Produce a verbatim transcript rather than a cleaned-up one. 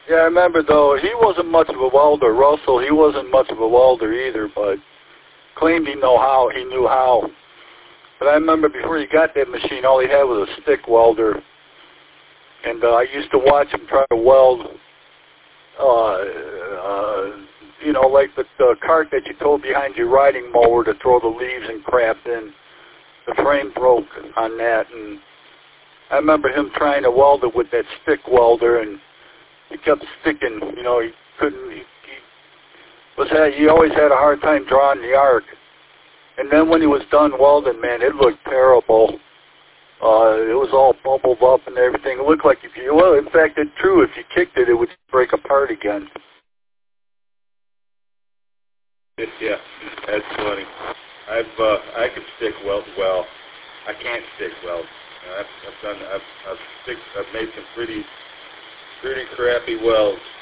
Yeah, I remember though, he wasn't much of a welder. Russell, he wasn't much of a welder either, but claimed he know how, he knew how. But I remember before he got that machine, all he had was a stick welder. And uh, I used to watch him try to weld, uh, uh, you know, like the, the cart that you tow behind your riding mower to throw the leaves and crap in. The frame broke on that, and I remember him trying to weld it with that stick welder, and he kept sticking. You know, he couldn't. He, he was had, he always had a hard time drawing the arc. And then when he was done welding, man, it looked terrible. Uh, it was all bubbled up and everything. It looked like if you, well, in fact, it's true. If you kicked it, it would break apart again. Yeah, that's funny. I've uh, I can stick weld well. I can't stick weld. Uh, I've, I've done. I've I've, stick, I've made some pretty pretty crappy welds.